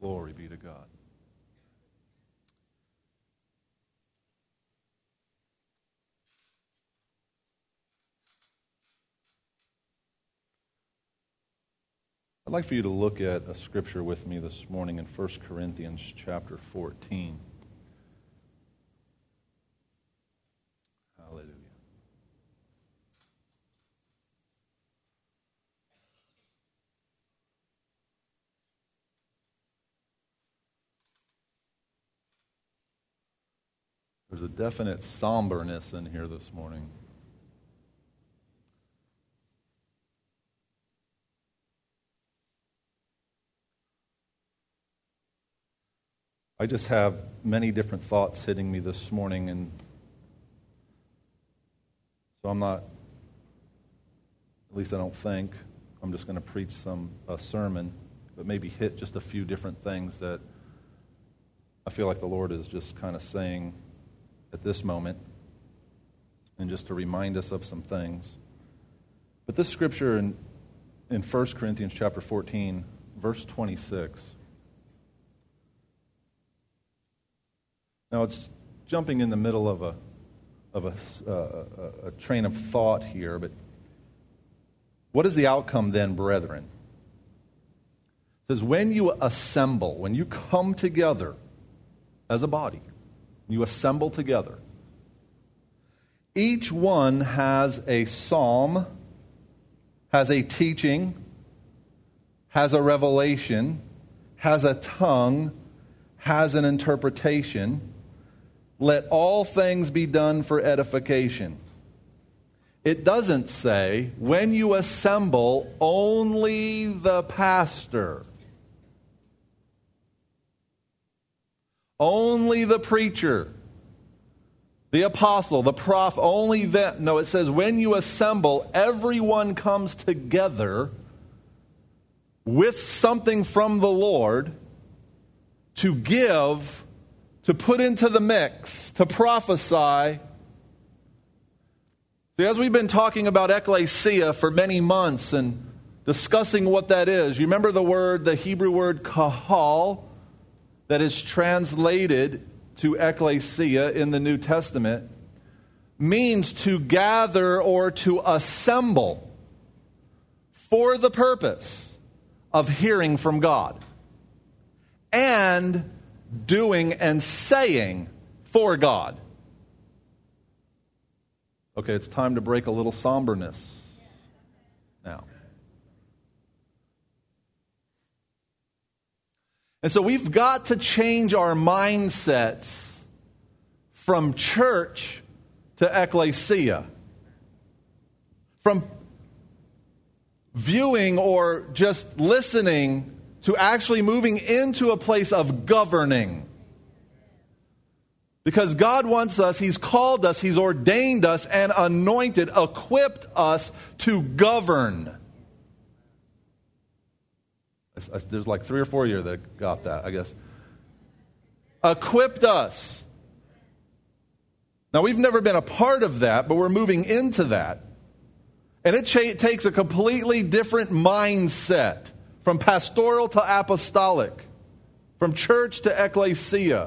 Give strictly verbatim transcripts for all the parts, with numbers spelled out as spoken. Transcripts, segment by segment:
Glory be to God. I'd like for you to look at a scripture with me this morning in First Corinthians chapter fourteen. Hallelujah. There's a definite somberness in here this morning. I just have many different thoughts hitting me this morning, and so I'm not, at least I don't think, I'm just going to preach some a sermon, but maybe hit just a few different things that I feel like the Lord is just kind of saying at this moment, and just to remind us of some things. But this scripture in, in First Corinthians chapter fourteen, verse twenty-six, now it's jumping in the middle of a of a, uh, a, a train of thought here, but what is the outcome then, brethren? It says, when you assemble, when you come together as a body, you assemble together, each one has a psalm, has a teaching, has a revelation, has a tongue, has an interpretation. Let all things be done for edification. It doesn't say, when you assemble, only the pastor, only the preacher, the apostle, the prophet, only them. No, it says, when you assemble, everyone comes together with something from the Lord to give, to put into the mix, to prophesy. See, as we've been talking about ecclesia for many months and discussing what that is, you remember the word, the Hebrew word kahal, that is translated to ecclesia in the New Testament, means to gather or to assemble for the purpose of hearing from God and doing and saying for God. Okay, it's time to break a little somberness now. And so we've got to change our mindsets from church to ecclesia. From viewing or just listening to actually moving into a place of governing. Because God wants us, He's called us, He's ordained us and anointed, equipped us to govern. There's like three or four of you that got that, I guess. Equipped us. Now, we've never been a part of that, but we're moving into that. And it cha- takes a completely different mindset from pastoral to apostolic, from church to ecclesia.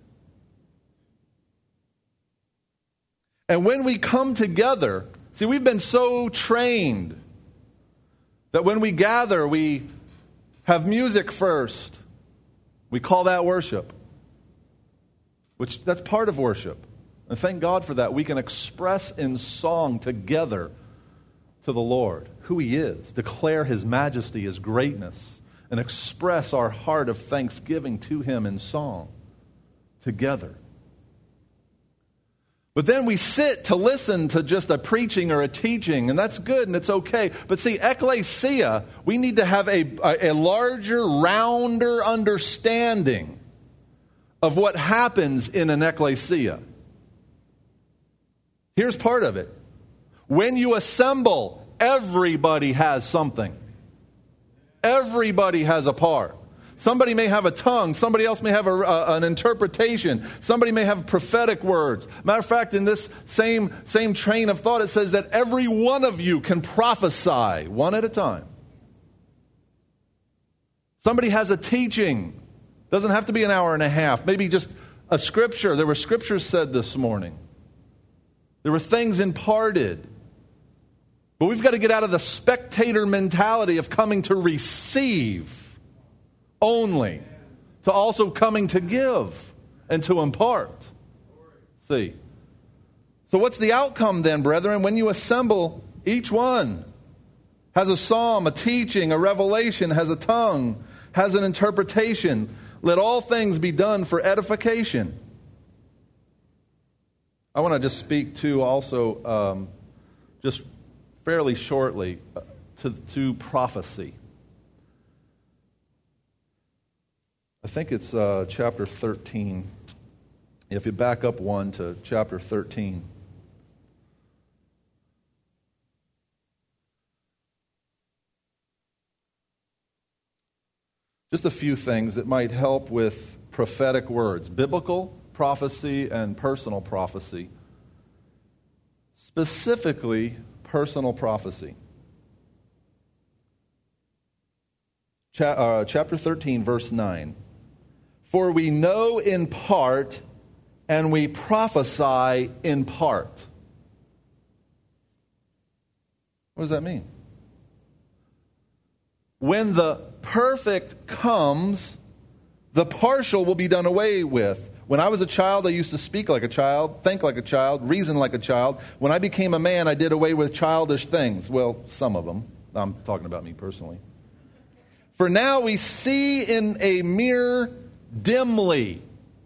And when we come together, see, we've been so trained that when we gather, we have music first. We call that worship, which that's part of worship. And thank God for that. We can express in song together to the Lord who He is, declare His majesty, His greatness, and express our heart of thanksgiving to Him in song together. But then we sit to listen to just a preaching or a teaching, and that's good and it's okay. But see, ecclesia, we need to have a, a, a larger, rounder understanding of what happens in an ecclesia. Here's part of it. When you assemble, everybody has something. Everybody has a part. Somebody may have a tongue. Somebody else may have a, a, an interpretation. Somebody may have prophetic words. Matter of fact, in this same, same train of thought, it says that every one of you can prophesy one at a time. Somebody has a teaching. Doesn't have to be an hour and a half. Maybe just a scripture. There were scriptures said this morning. There were things imparted. But we've got to get out of the spectator mentality of coming to receive only, to also coming to give and to impart. See. So what's the outcome then, brethren? When you assemble, each one has a psalm, a teaching, a revelation, has a tongue, has an interpretation. Let all things be done for edification. I want to just speak to also, um, just fairly shortly, uh, to, to prophecy. I think it's uh, chapter thirteen. If you back up one to chapter thirteen. Just a few things that might help with prophetic words, biblical prophecy and personal prophecy. Specifically, personal prophecy. Cha- uh, chapter thirteen, verse nine. For we know in part, and we prophesy in part. What does that mean? When the perfect comes, the partial will be done away with. When I was a child, I used to speak like a child, think like a child, reason like a child. When I became a man, I did away with childish things. Well, some of them. I'm talking about me personally. For now we see in a mirror dimly.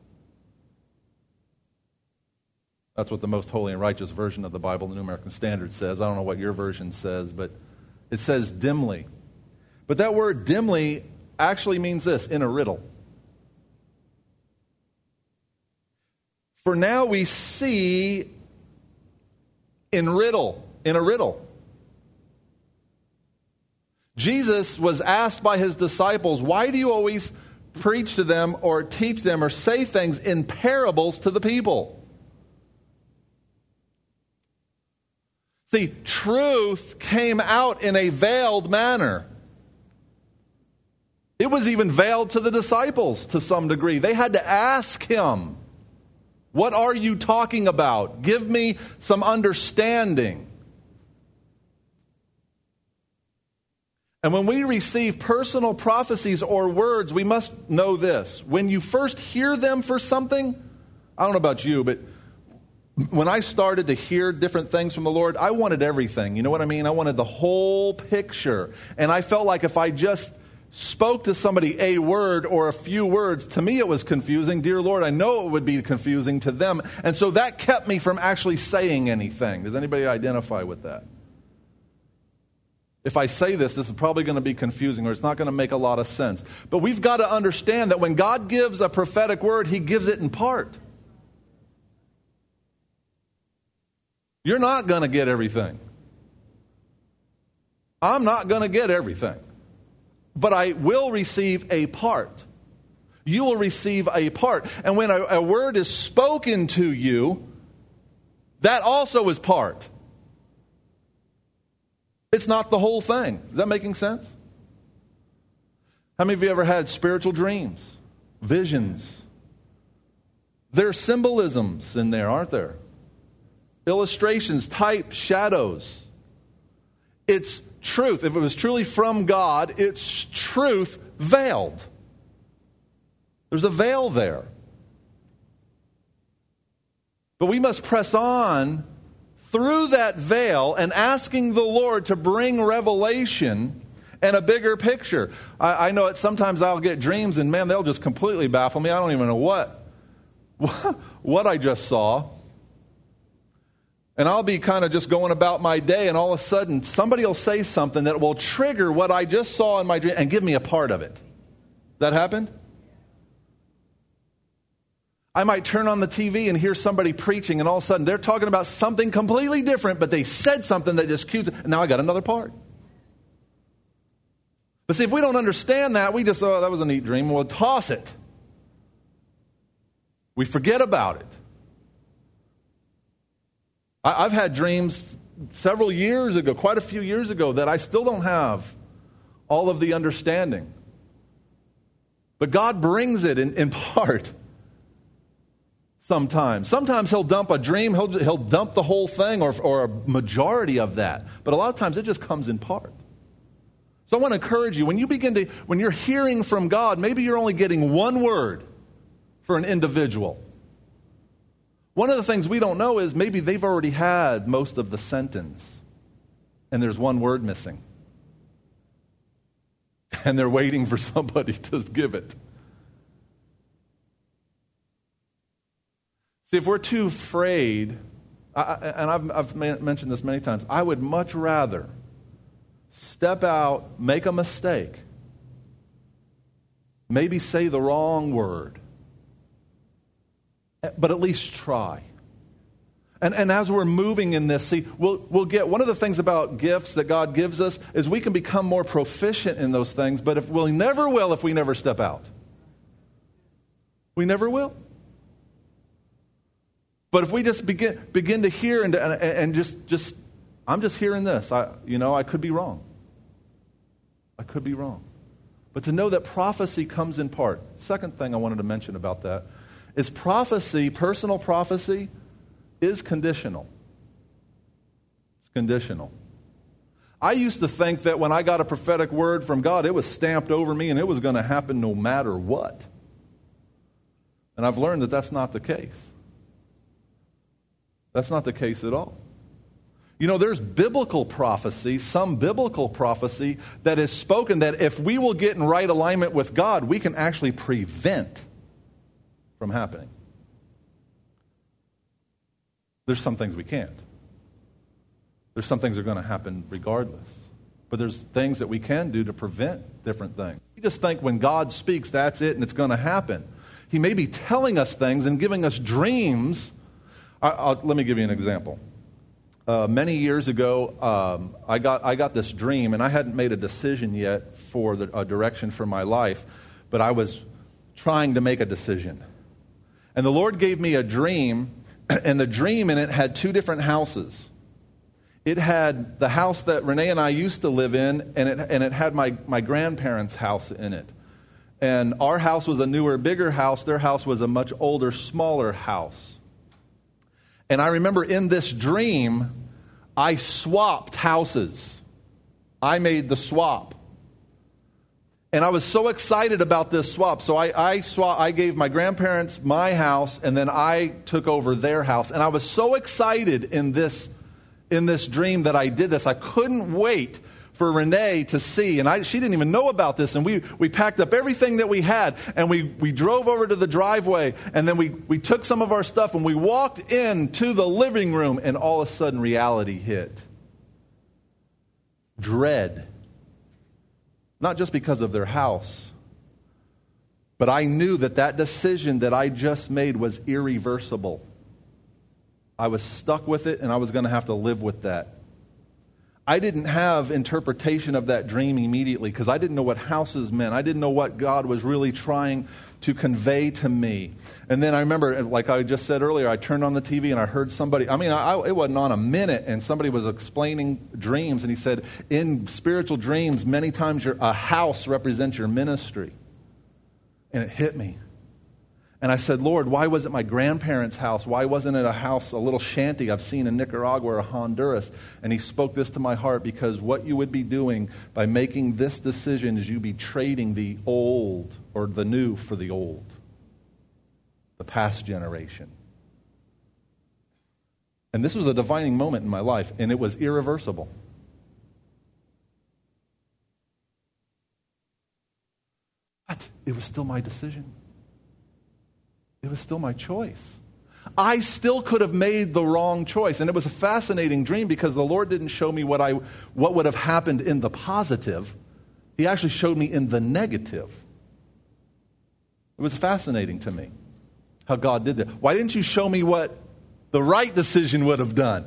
That's what the most holy and righteous version of the Bible, the New American Standard, says. I don't know what your version says, but it says dimly. But that word dimly actually means this, in a riddle. For now we see in riddle, in a riddle. Jesus was asked by his disciples, why do you always preach to them or teach them or say things in parables to the people? See, truth came out in a veiled manner. It was even veiled to the disciples to some degree. They had to ask him, what are you talking about? Give me some understanding. And when we receive personal prophecies or words, we must know this. When you first hear them for something, I don't know about you, but when I started to hear different things from the Lord, I wanted everything. You know what I mean? I wanted the whole picture. And I felt like if I just spoke to somebody a word or a few words, to me it was confusing. Dear Lord, I know it would be confusing to them. And so that kept me from actually saying anything. Does anybody identify with that? If I say this, this is probably going to be confusing or it's not going to make a lot of sense. But we've got to understand that when God gives a prophetic word, he gives it in part. You're not going to get everything. I'm not going to get everything. But I will receive a part. You will receive a part. And when a, a word is spoken to you, that also is part. It's not the whole thing. Is that making sense? How many of you ever had spiritual dreams, visions? There are symbolisms in there, aren't there? Illustrations, types, shadows. It's truth. If it was truly from God, it's truth veiled. There's a veil there. But we must press on through that veil and asking the Lord to bring revelation and a bigger picture. I, I know it. Sometimes I'll get dreams and man, they'll just completely baffle me. I don't even know what, what I just saw. And I'll be kind of just going about my day, and all of a sudden, somebody will say something that will trigger what I just saw in my dream and give me a part of it. That happened? I might turn on the T V and hear somebody preaching, and all of a sudden, they're talking about something completely different, but they said something that just cues it, and now I got another part. But see, if we don't understand that, we just, oh, that was a neat dream, we'll toss it. We forget about it. I've had dreams several years ago, quite a few years ago, that I still don't have all of the understanding. But God brings it in, in part sometimes. Sometimes he'll dump a dream, he'll, he'll dump the whole thing or, or a majority of that. But a lot of times it just comes in part. So I want to encourage you, when you begin to, when you're hearing from God, maybe you're only getting one word for an individual. One of the things we don't know is maybe they've already had most of the sentence and there's one word missing. And they're waiting for somebody to give it. See, if we're too afraid, I, and I've, I've mentioned this many times, I would much rather step out, make a mistake, maybe say the wrong word, but at least try. And, and as we're moving in this, see, we'll, we'll get, one of the things about gifts that God gives us is we can become more proficient in those things, but if we never will if we never step out. We never will. But if we just begin begin to hear and, and, and just, just, I'm just hearing this, I, you know, I could be wrong. I could be wrong. But to know that prophecy comes in part. Second thing I wanted to mention about that is prophecy, personal prophecy, is conditional. It's conditional. I used to think that when I got a prophetic word from God, it was stamped over me and it was going to happen no matter what. And I've learned that that's not the case. That's not the case at all. You know, there's biblical prophecy, some biblical prophecy that is spoken that if we will get in right alignment with God, we can actually prevent from happening. There's some things we can't. There's some things that are going to happen regardless. But there's things that we can do to prevent different things. We just think when God speaks, that's it and it's going to happen. He may be telling us things and giving us dreams. I, I'll, let me give you an example. Uh, many years ago, um, I got I got this dream, and I hadn't made a decision yet for the, a direction for my life, but I was trying to make a decision. And the Lord gave me a dream, and the dream in it had two different houses. It had the house that Renee and I used to live in, and it and it had my, my grandparents' house in it. And our house was a newer, bigger house. Their house was a much older, smaller house. And I remember in this dream, I swapped houses. I made the swap. And I was so excited about this swap. So I, I, swap, I gave my grandparents my house, and then I took over their house. And I was so excited in this, in this dream that I did this. I couldn't wait for Renee to see. And I, she didn't even know about this. And we, we packed up everything that we had, and we, we drove over to the driveway. And then we, we took some of our stuff, and we walked into the living room, and all of a sudden reality hit. Dread. Not just because of their house, but I knew that that decision that I just made was irreversible. I was stuck with it, and I was going to have to live with that. I didn't have interpretation of that dream immediately because I didn't know what houses meant. I didn't know what God was really trying to convey to me. And then I remember, like I just said earlier, I turned on the T V and I heard somebody, I mean, I, it wasn't on a minute, and somebody was explaining dreams, and he said, in spiritual dreams, many times your, a house represents your ministry. And it hit me. And I said, Lord, why was it my grandparents' house? Why wasn't it a house, a little shanty I've seen in Nicaragua or Honduras? And he spoke this to my heart, because what you would be doing by making this decision is you'd be trading the old or the new for the old, the past generation. And this was a defining moment in my life, and it was irreversible. But it was still my decision. It was still my choice. I still could have made the wrong choice. And it was a fascinating dream because the Lord didn't show me what I what would have happened in the positive. He actually showed me in the negative. It was fascinating to me how God did that. Why didn't you show me what the right decision would have done?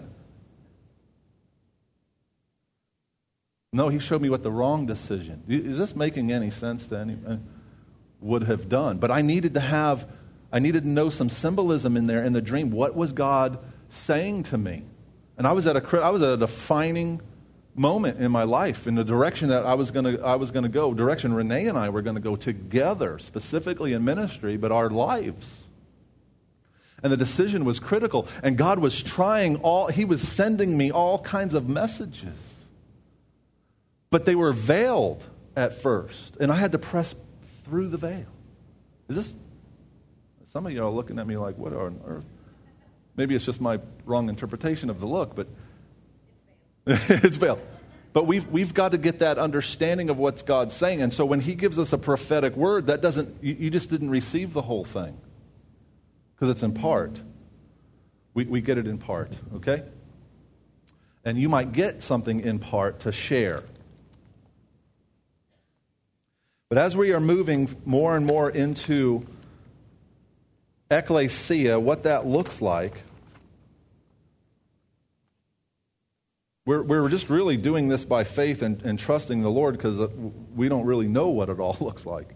No, he showed me what the wrong decision. Is this making any sense to anyone? Would have done. But I needed to have I needed to know some symbolism in there in the dream. What was God saying to me? And I was at a I was at a defining moment in my life, in the direction that I was going to I was going to go, direction Renee and I were going to go together, specifically in ministry, but our lives. And the decision was critical. And God was trying all, He was sending me all kinds of messages. But they were veiled at first. And I had to press through the veil. Is this, some of you are looking at me like, what on earth? Maybe it's just my wrong interpretation of the look, but it's veiled. But we've, we've got to get that understanding of what God's saying. And so when He gives us a prophetic word, that doesn't, you, you just didn't receive the whole thing. Because it's in part. We, we get it in part, okay? And you might get something in part to share. But as we are moving more and more into ecclesia, what that looks like, We're, we're just really doing this by faith and, and trusting the Lord because we don't really know what it all looks like.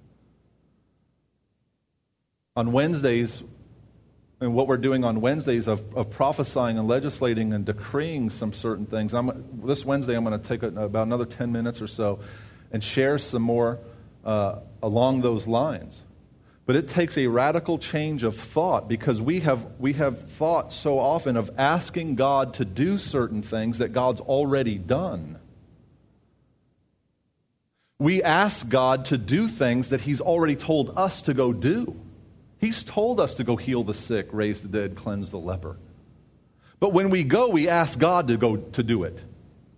On Wednesdays, and what we're doing on Wednesdays of, of prophesying and legislating and decreeing some certain things, I'm, this Wednesday I'm going to take a, about another ten minutes or so and share some more uh, along those lines. But it takes a radical change of thought because we have we have thought so often of asking God to do certain things that God's already done. We ask God to do things that He's already told us to go do. He's told us to go heal the sick, raise the dead, cleanse the leper. But when we go, we ask God to go to do it.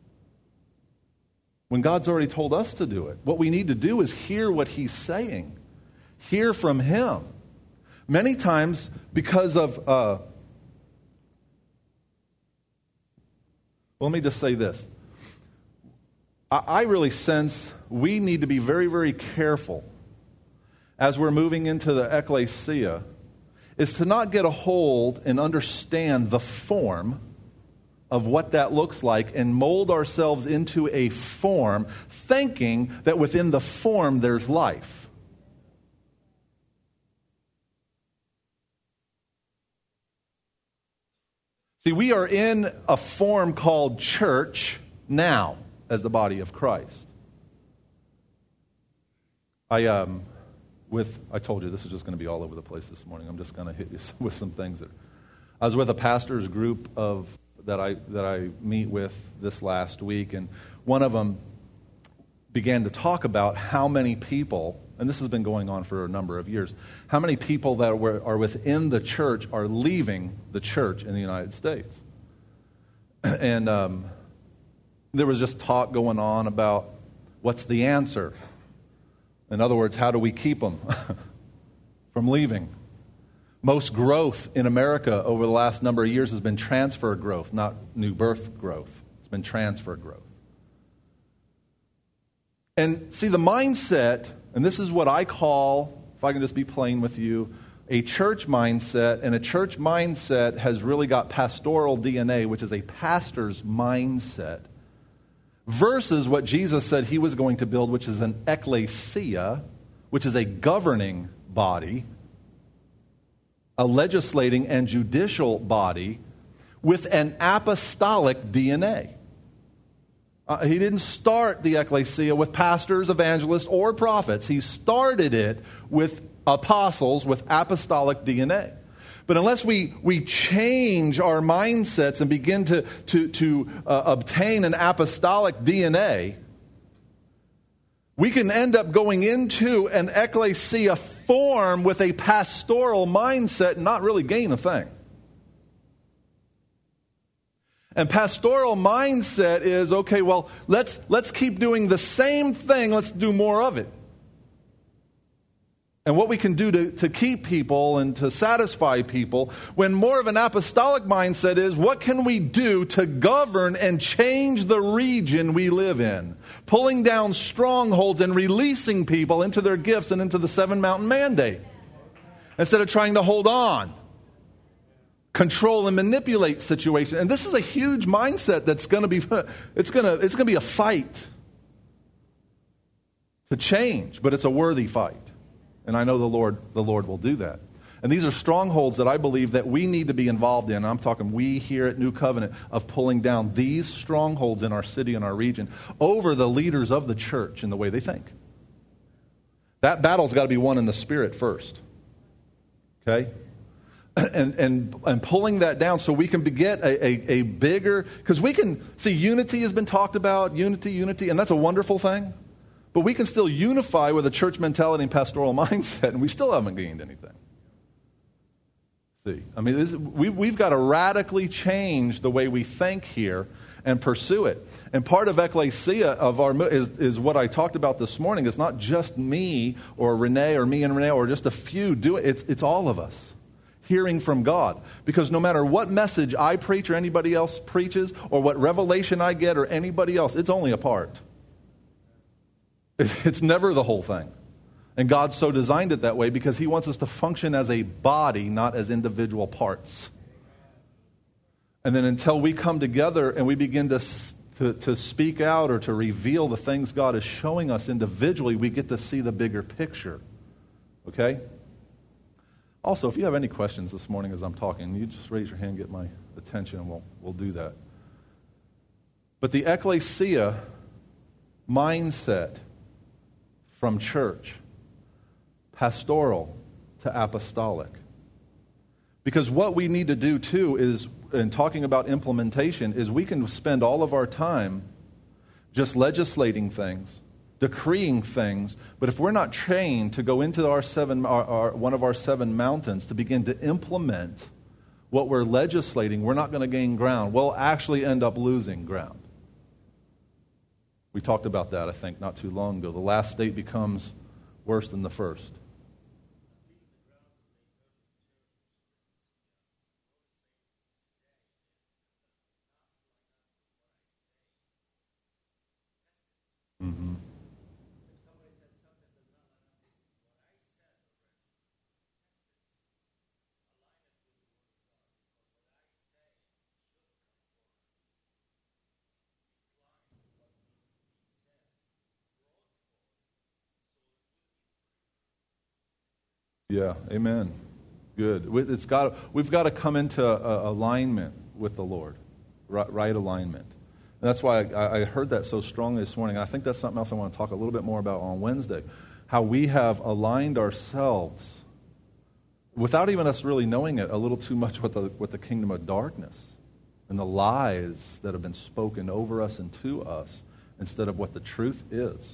When God's already told us to do it, what we need to do is hear what He's saying. Hear from Him. Many times, because of, uh, well, let me just say this. I, I really sense we need to be very, very careful as we're moving into the ecclesia, is to not get a hold and understand the form of what that looks like and mold ourselves into a form, thinking that within the form there's life. See, we are in a form called church now as the body of Christ. I um, with I told you this is just going to be all over the place this morning. I'm just going to hit you with some things that I was with a pastor's group of that I that I meet with this last week, and one of them began to talk about how many people, and this has been going on for a number of years, how many people that were, are within the church are leaving the church in the United States. And um, there was just talk going on about what's the answer. In other words, how do we keep them from leaving? Most growth in America over the last number of years has been transfer growth, not new birth growth. It's been transfer growth. And see, the mindset, and this is what I call, if I can just be plain with you, a church mindset. And a church mindset has really got pastoral D N A, which is a pastor's mindset, versus what Jesus said He was going to build, which is an ecclesia, which is a governing body, a legislating and judicial body with an apostolic D N A. Uh, he didn't start the ecclesia with pastors, evangelists, or prophets. He started it with apostles with apostolic D N A. But unless we, we change our mindsets and begin to, to, to uh, obtain an apostolic D N A, we can end up going into an ecclesia form with a pastoral mindset and not really gain a thing. And pastoral mindset is, okay, well, let's let's keep doing the same thing. Let's do more of it. And what we can do to, to keep people and to satisfy people, when more of an apostolic mindset is, what can we do to govern and change the region we live in? Pulling down strongholds and releasing people into their gifts and into the seven mountain mandate. Instead of trying to hold on. Control and manipulate situations. And this is a huge mindset that's going to be, it's going to, it's going to be a fight to change, but it's a worthy fight. And I know the Lord, the Lord will do that. And these are strongholds that I believe that we need to be involved in. I'm talking we here at New Covenant, of pulling down these strongholds in our city and our region over the leaders of the church and the way they think. That battle's got to be won in the spirit first. Okay? And and and pulling that down so we can get a, a, a bigger, because we can, see, unity has been talked about, unity, unity, and that's a wonderful thing. But we can still unify with a church mentality and pastoral mindset, and we still haven't gained anything. See, I mean, this, we, we've got to radically change the way we think here and pursue it. And part of ecclesia of our is, is what I talked about this morning. It's not just me or Renee or me and Renee or just a few do it. It's, it's all of us hearing from God. Because no matter what message I preach or anybody else preaches or what revelation I get or anybody else, it's only a part. It's never the whole thing. And God so designed it that way because he wants us to function as a body, not as individual parts. And then until we come together and we begin to, to, to speak out or to reveal the things God is showing us individually, we get to see the bigger picture. Okay? Also, if you have any questions this morning as I'm talking, you just raise your hand, get my attention, and we'll, we'll do that. But the ecclesia mindset from church, pastoral to apostolic. Because what we need to do too is, in talking about implementation, is we can spend all of our time just legislating things, decreeing things, but if we're not trained to go into our seven, our, our, one of our seven mountains to begin to implement what we're legislating, we're not going to gain ground. We'll actually end up losing ground. We talked about that, I think, not too long ago. The last state becomes worse than the first. Mm-hmm. Yeah, amen. Good. It's got. We've got to come into uh, alignment with the Lord, right, right alignment. And that's why I, I heard that so strongly this morning. I think that's something else I want to talk a little bit more about on Wednesday. How we have aligned ourselves, without even us really knowing it, a little too much with the, with the kingdom of darkness and the lies that have been spoken over us and to us instead of what the truth is.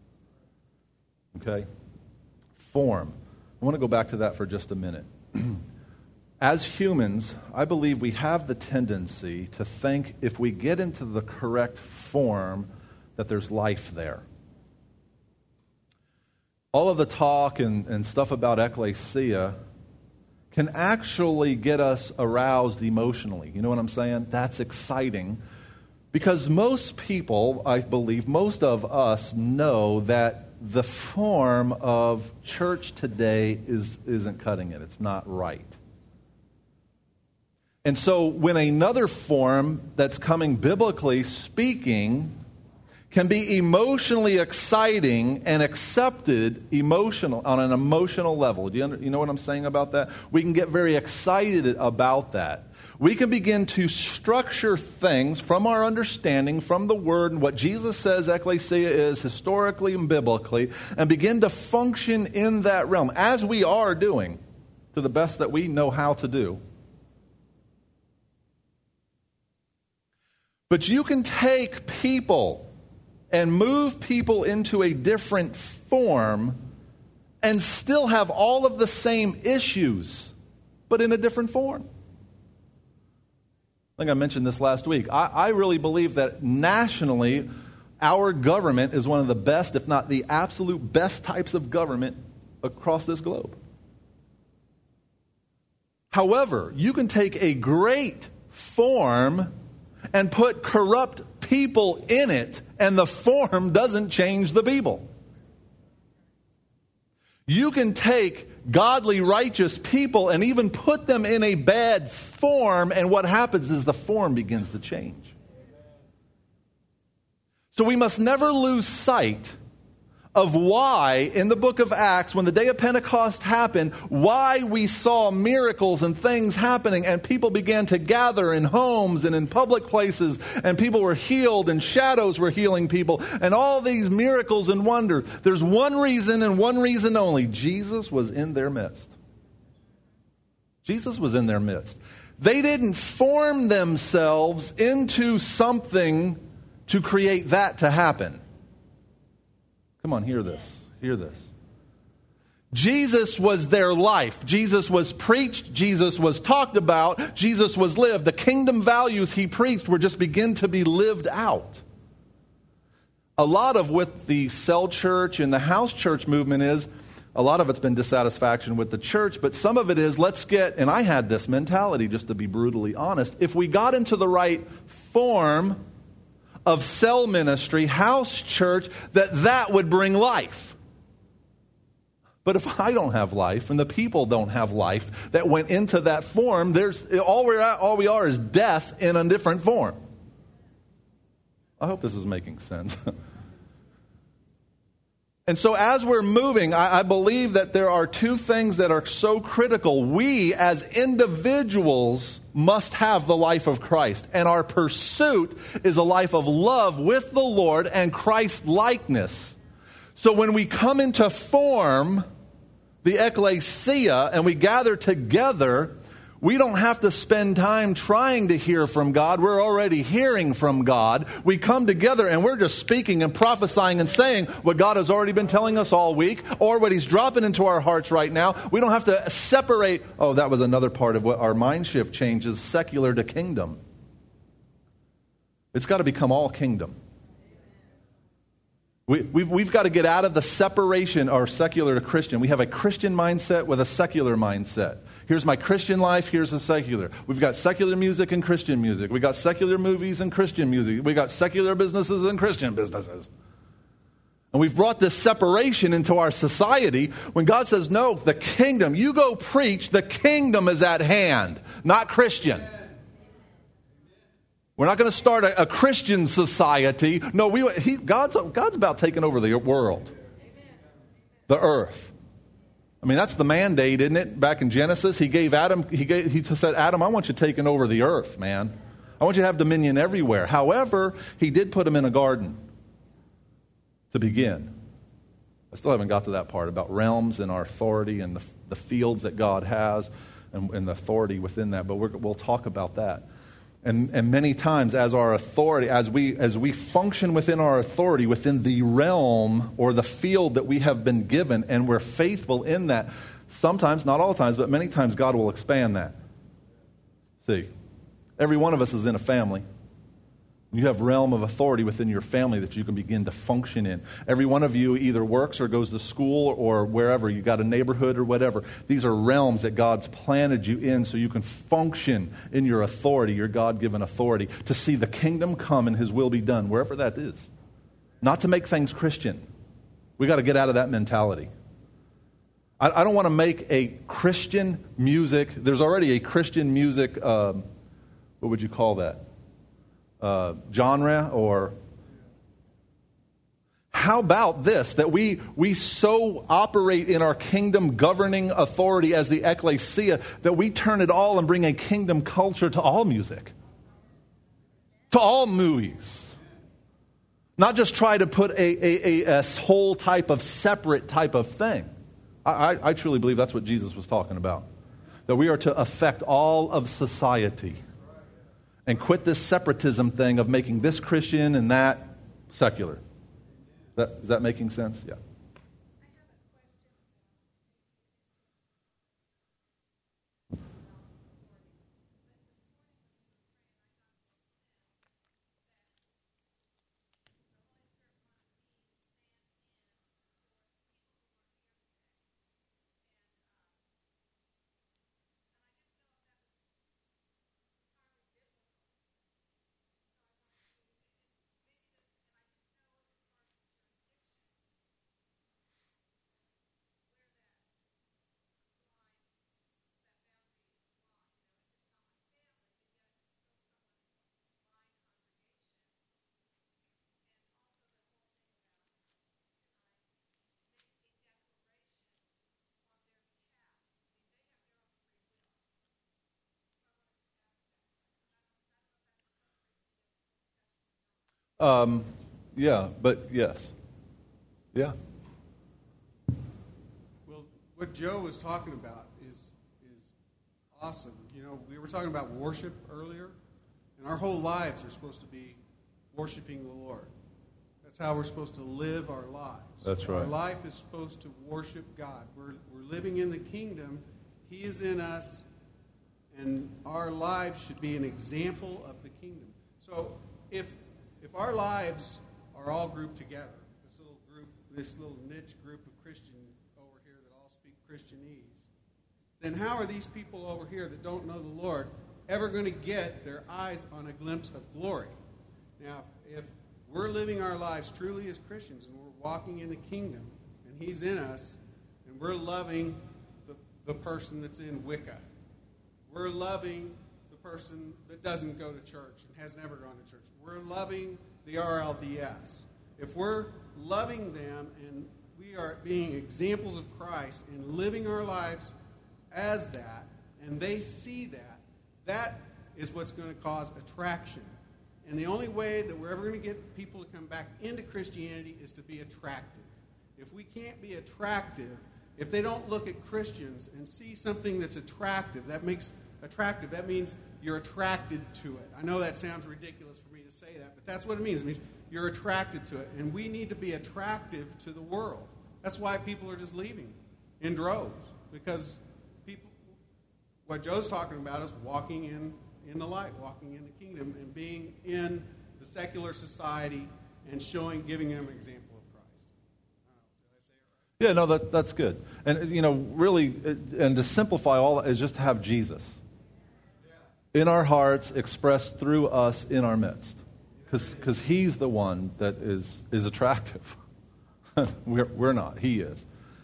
Okay? Form. I want to go back to that for just a minute. As humans, I believe we have the tendency to think if we get into the correct form that there's life there. All of the talk and, and stuff about ecclesia can actually get us aroused emotionally. You know what I'm saying? That's exciting. Because most people, I believe, most of us know that the form of church today is, isn't cutting it. It's not right. And so when another form that's coming biblically speaking can be emotionally exciting and accepted emotional on an emotional level. Do you, under, you know what I'm saying about that? We can get very excited about that. We can begin to structure things from our understanding, from the Word, and what Jesus says ecclesia is historically and biblically, and begin to function in that realm, as we are doing, to the best that we know how to do. But you can take people and move people into a different form and still have all of the same issues, but in a different form. I think I mentioned this last week. I, I really believe that nationally, our government is one of the best, if not the absolute best types of government across this globe. However, you can take a great form and put corrupt people in it, and the form doesn't change the people. You can take godly, righteous people and even put them in a bad form, and what happens is the form begins to change. So we must never lose sight of why, in the book of Acts, when the day of Pentecost happened, why we saw miracles and things happening, and people began to gather in homes and in public places, and people were healed, and shadows were healing people, and all these miracles and wonders. There's one reason and one reason only. Jesus was in their midst. Jesus was in their midst. They didn't form themselves into something to create that to happen. Come on, hear this. Hear this. Jesus was their life. Jesus was preached. Jesus was talked about. Jesus was lived. The kingdom values he preached were just begin to be lived out. A lot of what the cell church and the house church movement is, a lot of it's been dissatisfaction with the church, but some of it is, let's get, and I had this mentality, just to be brutally honest, if we got into the right form of cell ministry, house church, that that would bring life. But if I don't have life and the people don't have life that went into that form, there's all we're at, all we are is death in a different form. I hope this is making sense. And so as we're moving, I, I believe that there are two things that are so critical. We as individuals must have the life of Christ. And our pursuit is a life of love with the Lord and Christ-likeness. So when we come into form, the ecclesia, and we gather together, we don't have to spend time trying to hear from God. We're already hearing from God. We come together and we're just speaking and prophesying and saying what God has already been telling us all week, or what he's dropping into our hearts right now. We don't have to separate. Oh, that was another part of what our mind shift changes, secular to kingdom. It's got to become all kingdom. We, we've, we've got to get out of the separation, or secular to Christian. We have a Christian mindset with a secular mindset. Here's my Christian life, here's the secular. We've got secular music and Christian music. We've got secular movies and Christian music. We've got secular businesses and Christian businesses. And we've brought this separation into our society when God says, no, the kingdom, you go preach, the kingdom is at hand, not Christian. We're not going to start a, a Christian society. No, we, he, God's, God's about taking over the world, the earth. I mean, that's the mandate, isn't it? Back in Genesis, he gave Adam, he, gave, he said, Adam, I want you taking over the earth, man. I want you to have dominion everywhere. However, he did put him in a garden to begin. I still haven't got to that part about realms and our authority and the, the fields that God has and, and the authority within that, but we're, we'll talk about that. And, and many times as our authority, as we as we function within our authority, within the realm or the field that we have been given, and we're faithful in that, sometimes, not all times, but many times God will expand that. See, every one of us is in a family. You have realm of authority within your family that you can begin to function in. Every one of you either works or goes to school or wherever. You got a neighborhood or whatever. These are realms that God's planted you in so you can function in your authority, your God-given authority, to see the kingdom come and his will be done, wherever that is. Not to make things Christian. We got to get out of that mentality. I, I don't want to make a Christian music. There's already a Christian music, um, what would you call that? Uh, genre, or how about this, that we we so operate in our kingdom governing authority as the ecclesia that we turn it all and bring a kingdom culture to all music, to all movies. Not just try to put a, a, a, a whole type of separate type of thing. I, I, I truly believe that's what Jesus was talking about, that we are to affect all of society. And quit this separatism thing of making this Christian and that secular. Is that, is that making sense? Yeah. Um, yeah, but yes. Yeah. Well, what Joe was talking about is is awesome. You know, we were talking about worship earlier, and our whole lives are supposed to be worshiping the Lord. That's how we're supposed to live our lives. That's right. Our life is supposed to worship God. We're we're living in the kingdom. He is in us, and our lives should be an example of the kingdom. So if if our lives are all grouped together, this little group, this little niche group of Christians over here that all speak Christianese, then how are these people over here that don't know the Lord ever going to get their eyes on a glimpse of glory? Now, if we're living our lives truly as Christians and we're walking in the kingdom and He's in us and we're loving the, the person that's in Wicca, we're loving the person that doesn't go to church and has never gone to church, we're loving the R L D S. If we're loving them and we are being examples of Christ and living our lives as that, and they see that, that is what's going to cause attraction. And the only way that we're ever going to get people to come back into Christianity is to be attractive. If we can't be attractive, if they don't look at Christians and see something that's attractive, that makes attractive, that means you're attracted to it. I know that sounds ridiculous for me to say that, but that's what it means. It means you're attracted to it. And we need to be attractive to the world. That's why people are just leaving in droves. Because people, what Joe's talking about is walking in, in the light, walking in the kingdom, and being in the secular society and showing, giving them an example of Christ. I don't know, did I say it right? Yeah, no, that, that's good. And, you know, really, and to simplify all that is just to have Jesus in our hearts, expressed through us in our midst. Because He's the one that is, is attractive. we're, we're not. He is.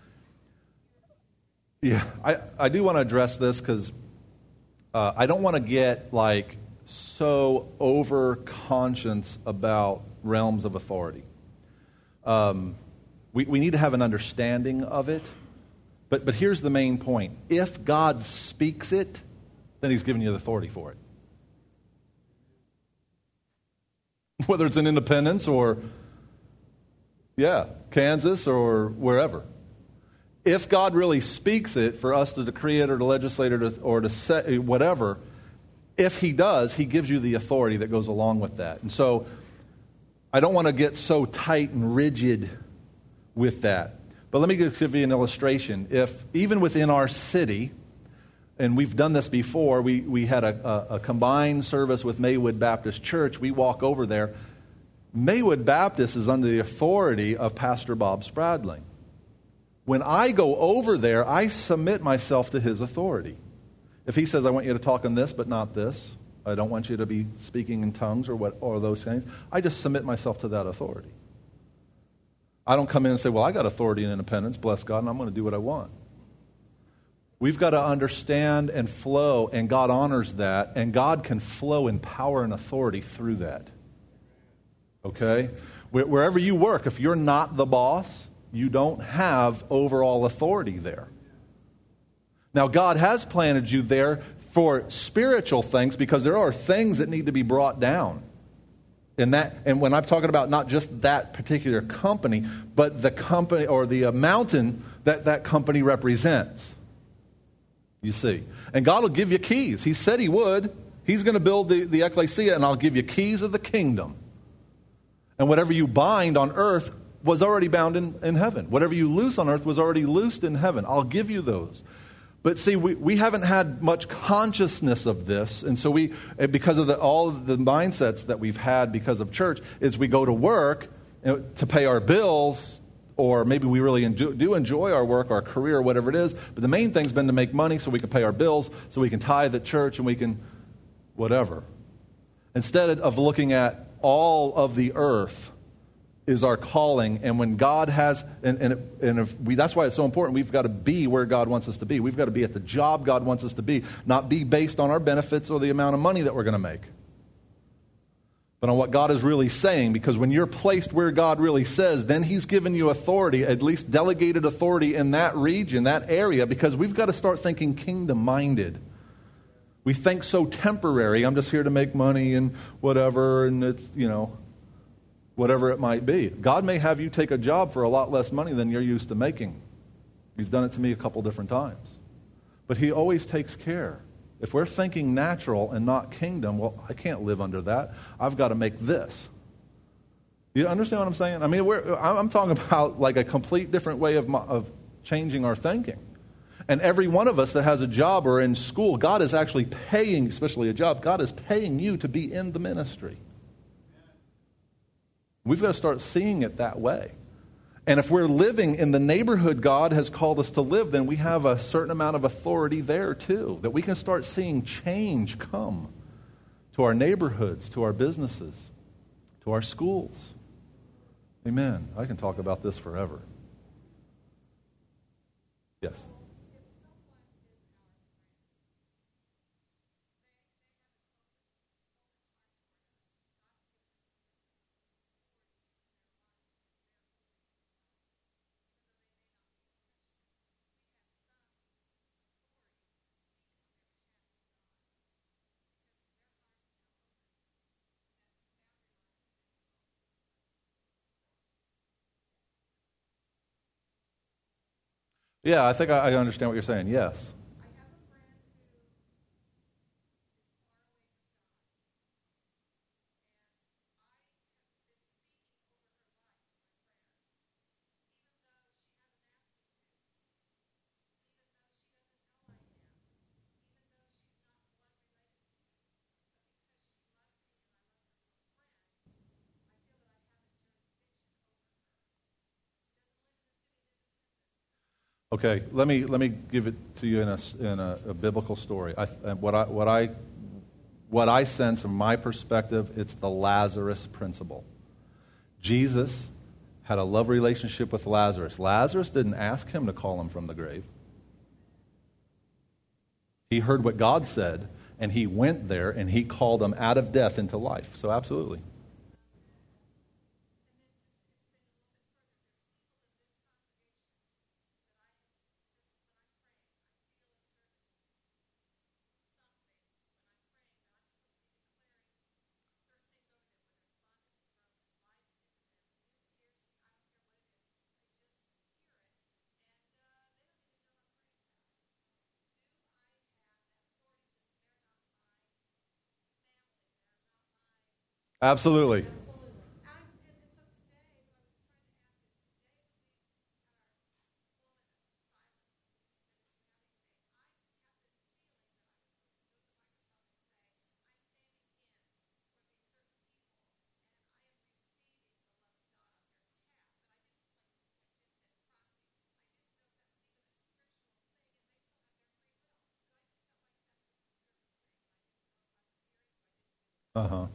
Yeah, I, I do want to address this because uh, I don't want to get, like, so over-conscious about realms of authority. Um, we, we need to have an understanding of it. But, but here's the main point. If God speaks it, then He's given you the authority for it. Whether it's in Independence or, yeah, Kansas or wherever. If God really speaks it for us to decree it or to legislate it or to, or to say whatever, if He does, He gives you the authority that goes along with that. And so I don't want to get so tight and rigid with that. But let me just give you an illustration. If even within our city, and we've done this before, we, we had a, a, a combined service with Maywood Baptist Church. We walk over there. Maywood Baptist is under the authority of Pastor Bob Spradling. When I go over there, I submit myself to his authority. If he says, I want you to talk on this, but not this, I don't want you to be speaking in tongues or what or those things, I just submit myself to that authority. I don't come in and say, well, I got authority and independence, bless God, and I'm going to do what I want. We've got to understand and flow, and God honors that, and God can flow in power and authority through that. Okay? Wherever you work, if you're not the boss, you don't have overall authority there. Now, God has planted you there for spiritual things because there are things that need to be brought down. And that, and when I'm talking about not just that particular company, but the company or the uh, mountain that that company represents. You see. And God will give you keys. He said He would. He's going to build the, the ecclesia, and I'll give you keys of the kingdom. And whatever you bind on earth was already bound in, in heaven. Whatever you loose on earth was already loosed in heaven. I'll give you those. But see, we, we haven't had much consciousness of this. And so we, because of the, all of the mindsets that we've had because of church, is we go to work to pay our bills, or maybe we really enjoy, do enjoy our work, our career, whatever it is. But the main thing's been to make money so we can pay our bills, so we can tithe at church, and we can whatever. Instead of looking at all of the earth is our calling. And when God has, and, and, and if we, that's why it's so important, we've got to be where God wants us to be. We've got to be at the job God wants us to be, not be based on our benefits or the amount of money that we're going to make, but on what God is really saying. Because when you're placed where God really says, then He's given you authority, at least delegated authority in that region, that area, because we've got to start thinking kingdom-minded. We think so temporary. I'm just here to make money and whatever, and it's, you know. whatever it might be. God may have you take a job for a lot less money than you're used to making. He's done it to me a couple different times. But he always takes care. If we're thinking natural and not kingdom, well, I can't live under that. I've got to make this. You understand what I'm saying? I mean, we're, I'm talking about like a complete different way of, of changing our thinking. And every one of us that has a job or in school, God is actually paying, especially a job, God is paying you to be in the ministry. We've got to start seeing it that way. And if we're living in the neighborhood God has called us to live, then we have a certain amount of authority there too, that we can start seeing change come to our neighborhoods, to our businesses, to our schools. Amen. I can talk about this forever. Yes. Yeah, I think I, I understand what you're saying. Yes. Okay, let me let me give it to you in a in a, a biblical story. I, what I what I what I sense from my perspective, it's the Lazarus principle. Jesus had a love relationship with Lazarus. Lazarus didn't ask him to call him from the grave. He heard what God said, and he went there and he called him out of death into life. So absolutely. Absolutely. Uh-huh.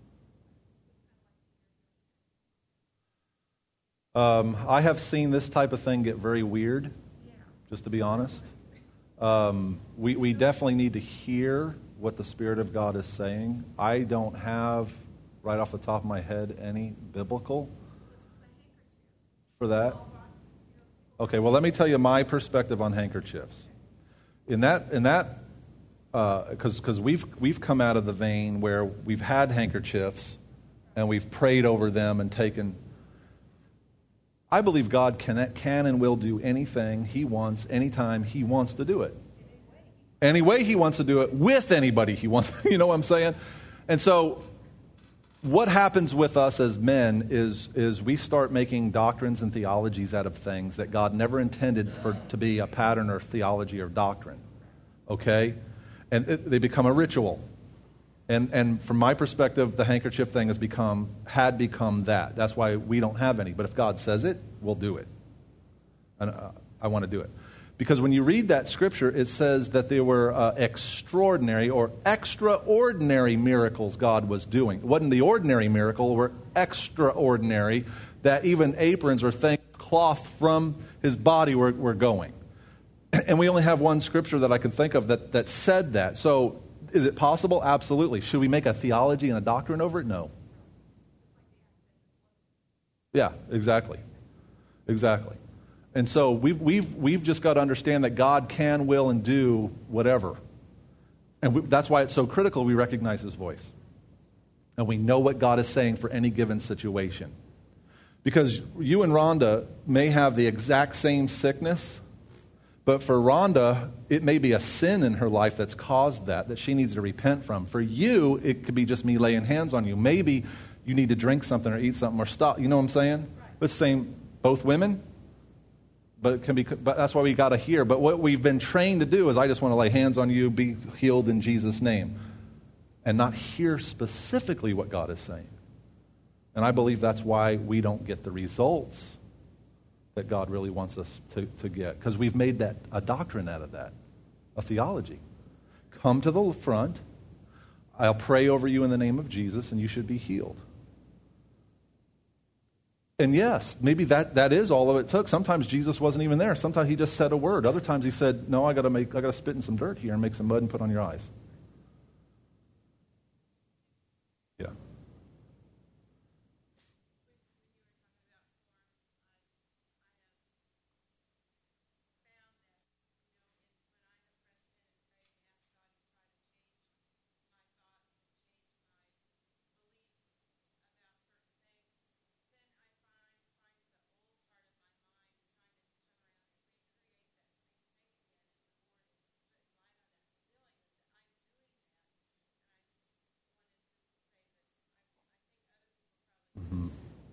Um, I have seen this type of thing get very weird, just to be honest. Um, we, we definitely need to hear what the Spirit of God is saying. I don't have, right off the top of my head, any biblical for that. Okay, well, let me tell you my perspective on handkerchiefs. In that, in that, because uh, because we've we've come out of the vein where we've had handkerchiefs and we've prayed over them and taken. I believe God can, can and will do anything He wants, anytime He wants to do it. Any way He wants to do it, with anybody He wants. You know what I'm saying? And so what happens with us as men is, is we start making doctrines and theologies out of things that God never intended for to be a pattern or theology or doctrine. Okay? And it, they become a ritual. And and from my perspective, the handkerchief thing has become, had become that. That's why we don't have any. But if God says it, we'll do it. And uh, I want to do it. Because when you read that scripture, it says that there were uh, extraordinary or extraordinary miracles God was doing. It wasn't the ordinary miracle, were extraordinary, that even aprons or things, cloth from His body were, were going. And we only have one scripture that I can think of that, that said that. So, is it possible? Absolutely. Should we make a theology and a doctrine over it? No. Yeah, exactly. Exactly. And so we've, we've, we've just got to understand that God can, will, and do whatever. And we, that's why it's so critical we recognize His voice. And we know what God is saying for any given situation. Because you and Rhonda may have the exact same sickness, but for Rhonda, it may be a sin in her life that's caused that, that she needs to repent from. For you, it could be just me laying hands on you. Maybe you need to drink something or eat something or stop. You know what I'm saying? It's the same, both women, but it can be. But that's why we got to hear. But what we've been trained to do is, I just want to lay hands on you, be healed in Jesus' name, and not hear specifically what God is saying. And I believe that's why we don't get the results that God really wants us to, to get. Because we've made that a doctrine out of that, a theology. Come to the front, I'll pray over you in the name of Jesus, and you should be healed. And yes, maybe that, that is all of it took. Sometimes Jesus wasn't even there. Sometimes he just said a word. Other times he said, no, I gotta make I gotta spit in some dirt here and make some mud and put on your eyes. Yeah. Mm-hmm.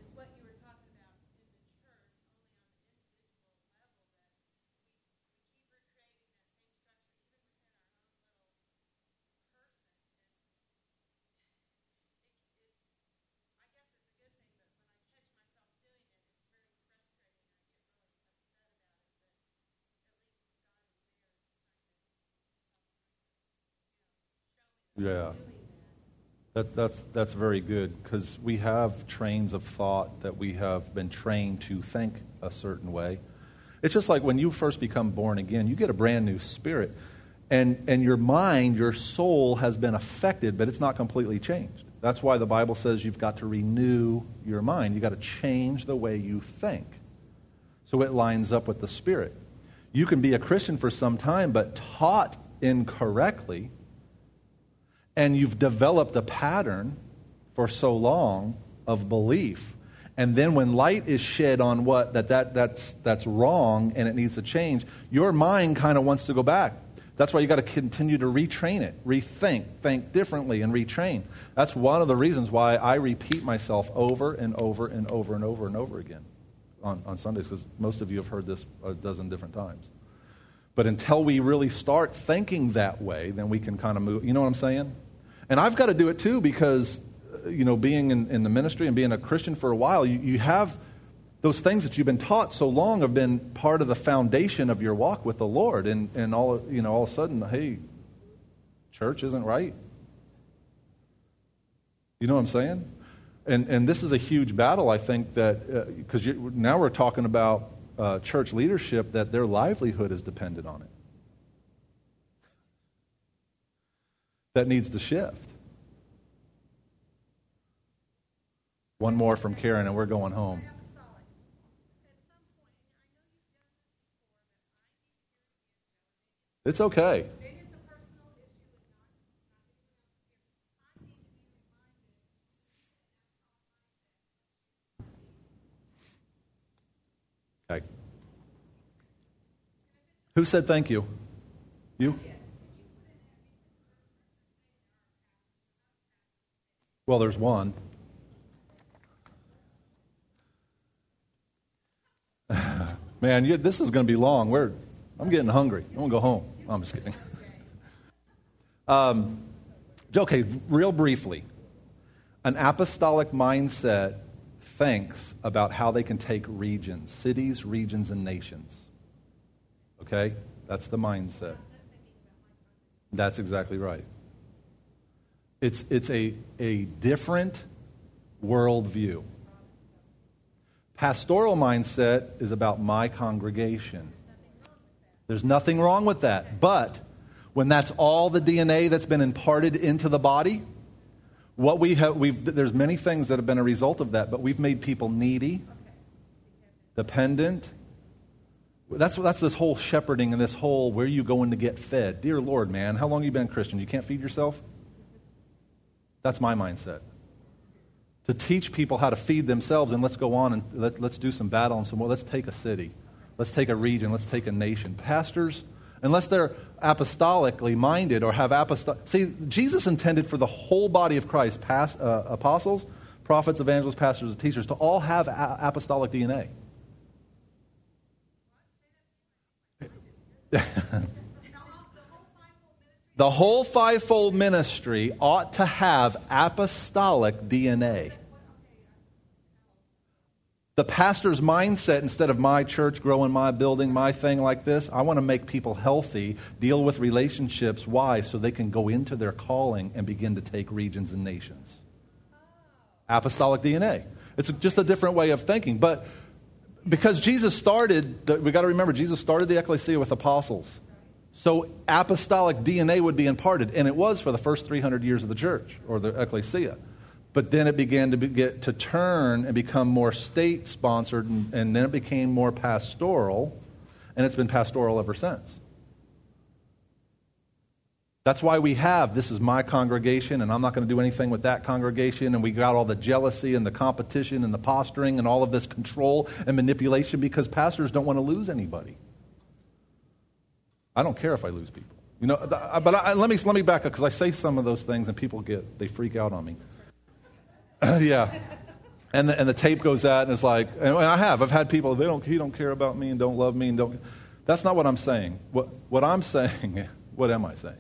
Yeah. That, that's, that's very good, because we have trains of thought that we have been trained to think a certain way. It's just like when you first become born again, you get a brand new spirit, and, and your mind, your soul has been affected, but it's not completely changed. That's why the Bible says you've got to renew your mind. You've got to change the way you think so it lines up with the Spirit. You can be a Christian for some time, but taught incorrectly, and you've developed a pattern for so long of belief. And then when light is shed on what that, that that's that's wrong and it needs to change, your mind kind of wants to go back. That's why you got to continue to retrain it, rethink, think differently, and retrain. That's one of the reasons why I repeat myself over and over and over and over and over again on, on Sundays, because most of you have heard this a dozen different times. But until we really start thinking that way, then we can kind of move. You know what I'm saying? And I've got to do it too, because, you know, being in, in the ministry and being a Christian for a while, you, you have those things that you've been taught so long have been part of the foundation of your walk with the Lord. And, and all, you know, all of a sudden, hey, church isn't right. You know what I'm saying? And and this is a huge battle, I think, that, because uh, now we're talking about uh, church leadership, that their livelihood is dependent on it. That needs to shift. One more from Karen, and we're going home. It's okay. Okay. Who said thank you? You? Well, there's one. Man, you, this is going to be long. We're, I'm getting hungry. I want to go home. Oh, I'm just kidding. um, okay, real briefly. An apostolic mindset thinks about how they can take regions, cities, regions, and nations. Okay? That's the mindset. That's exactly right. It's it's a, a different worldview. Pastoral mindset is about my congregation. There's nothing wrong with that. But when that's all the D N A that's been imparted into the body, what we have, we've there's many things that have been a result of that, but we've made people needy, dependent. That's that's this whole shepherding and this whole, where are you going to get fed? Dear Lord, man, how long have you been a Christian? You can't feed yourself? That's my mindset. to teach people how to feed themselves, and let's go on and let, let's do some battle and some more. Let's take a city. Let's take a region. Let's take a nation. Pastors, unless they're apostolically minded or have apostolic... See, Jesus intended for the whole body of Christ, past, uh, apostles, prophets, evangelists, pastors, and teachers, to all have a- apostolic D N A. The whole fivefold ministry ought to have apostolic D N A. The pastor's mindset, instead of my church growing my building, my thing like this, I want to make people healthy, deal with relationships. Why? So they can go into their calling and begin to take regions and nations. Apostolic D N A. It's just a different way of thinking. But because Jesus started, we got to remember, Jesus started the ecclesia with apostles. So apostolic D N A would be imparted, and it was for the first three hundred years of the church, or the ecclesia. But then it began to be, get to turn and become more state-sponsored, and, and then it became more pastoral, and it's been pastoral ever since. That's why we have, this is my congregation, and I'm not going to do anything with that congregation, and we got all the jealousy and the competition and the posturing and all of this control and manipulation, because pastors don't want to lose anybody. I don't care if I lose people, you know. But I, let me let me back up, because I say some of those things and people get they freak out on me. Yeah, and the, and the tape goes out and it's like, and I have I've had people, they don't he don't care about me and don't love me and don't. That's not what I'm saying. What what I'm saying. What am I saying?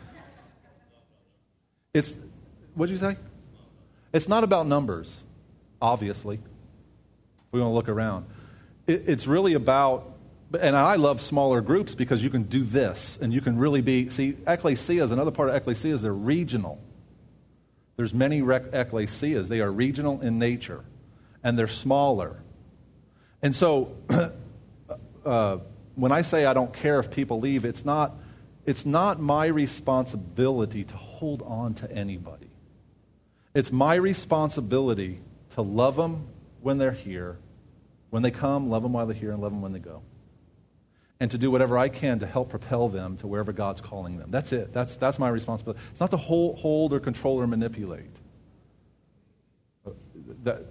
It's what'd you say? It's not about numbers, obviously. We're going to look around. It, it's really about. And I love smaller groups because you can do this, and you can really be, see, ecclesias, another part of ecclesias, they're regional. There's many rec- ecclesias. They are regional in nature, and they're smaller. And so uh, when I say I don't care if people leave, it's not, it's not my responsibility to hold on to anybody. It's my responsibility to love them when they're here. When they come, love them while they're here, and love them when they go. And to do whatever I can to help propel them to wherever God's calling them. That's it. That's that's my responsibility. It's not to hold, hold or control or manipulate. That,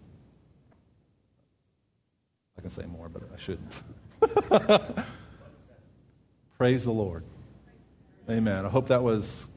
I can say more, but I shouldn't. Praise the Lord. Amen. I hope that was